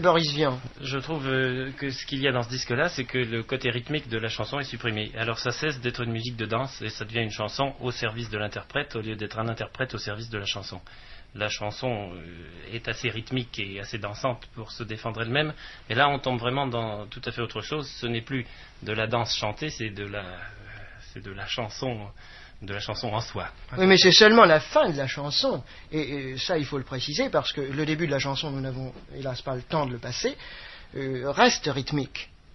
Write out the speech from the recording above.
Boris Vian. Je trouve que ce qu'il y a dans ce disque-là, c'est que le côté rythmique de la chanson est supprimé. Alors ça cesse d'être une musique de danse et ça devient une chanson au service de l'interprète au lieu d'être un interprète au service de la chanson. La chanson est assez rythmique et assez dansante pour se défendre elle-même, et là on tombe vraiment dans tout à fait autre chose. Ce n'est plus de la danse chantée, c'est de la chanson en soi. Oui, mais c'est seulement la fin de la chanson, et ça il faut le préciser, parce que le début de la chanson, nous n'avons hélas pas le temps de le passer, reste rythmique.